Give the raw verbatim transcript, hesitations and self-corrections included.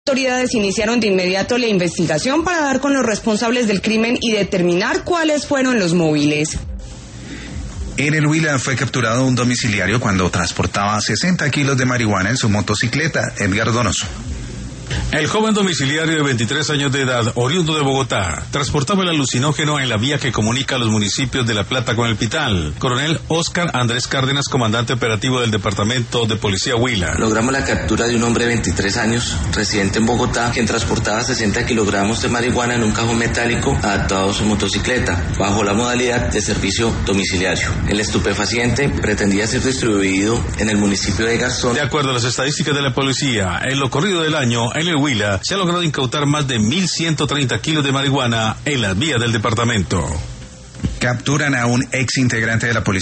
autoridades iniciaron de inmediato la investigación para dar con los responsables del crimen y determinar cuáles fueron los móviles. En el Huila fue capturado un domiciliario cuando transportaba sesenta kilos de marihuana en su motocicleta. Edgar Donoso. El joven domiciliario de veintitrés años de edad, oriundo de Bogotá, transportaba el alucinógeno en la vía que comunica a los municipios de La Plata con El Pital. Coronel Oscar Andrés Cárdenas, comandante operativo del Departamento de Policía Huila. Logramos la captura de un hombre de veintitrés años, residente en Bogotá, quien transportaba sesenta kilogramos de marihuana en un cajón metálico adaptado a su motocicleta, bajo la modalidad de servicio domiciliario. El estupefaciente pretendía ser distribuido en el municipio de Garzón. De acuerdo a las estadísticas de la policía, en lo corrido del año, en el Huila se ha logrado incautar más de mil ciento treinta kilos de marihuana en las vías del departamento. Capturan a un ex integrante de la policía